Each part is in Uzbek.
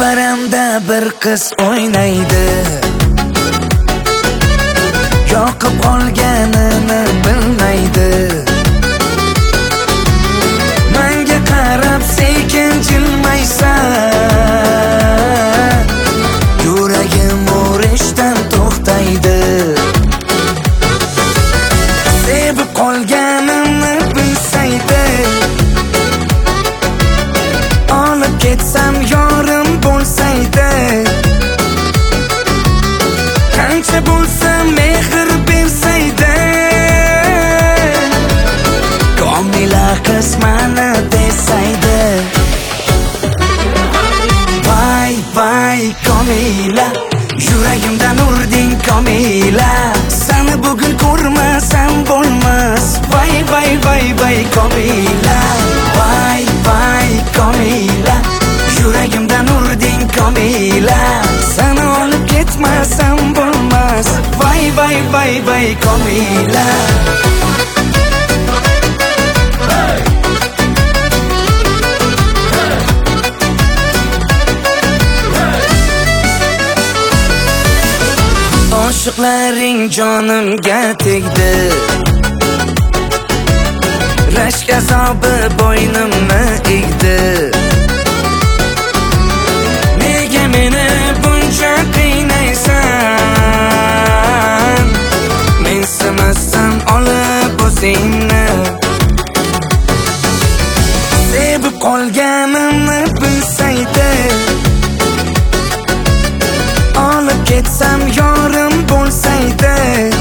Ro'paramda bir qiz o'ynaydi, yoqib qolganini bilmaydi. Menga qarab sekin jilmaysan, yuragim urishdan to'xtaydi. Sevib qolganimni bilsaydi, olib ketsam yorim bo'lsaydi. Qancha bo'lsa mehr bersaydi, Komila qiz mani desaydi. Vay vay Komila, yuragimdan urding Komila. Seni bugun ko'rmasam bo'lmas. Vay vay vay vay Komila, vay vay Komila, yuragimdan urding Komila. Seni olib ketmasam bo'lmas. Vay vay vay vay Komila. Oshiqlaring jonimga tegdi, rashk azobi bo'ynimni egdi. Nega meni buncha qiynaysan? Men semasam olib o'zingni. Sevib qolganimni bilsaydi, olib ketsam yorim bo'lsaydi.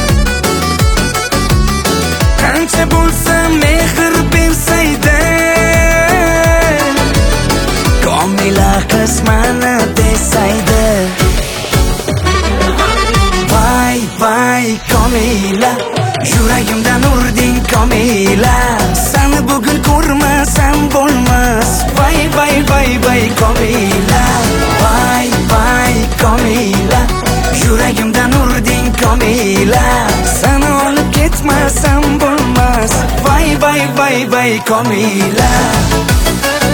Qancha bo'lsa mehr bersaydi, Komila qiz mani desaydi. Vay vay Komila, yuragimdan urding Komila. Seni bugun ko'rmasam bo'lmas. Vay vay vay vay Komila, vay vay Komila, yuragimdan urding Komila. Seni olib ketmasam bo'lmas. Vay vay vay vay Komila.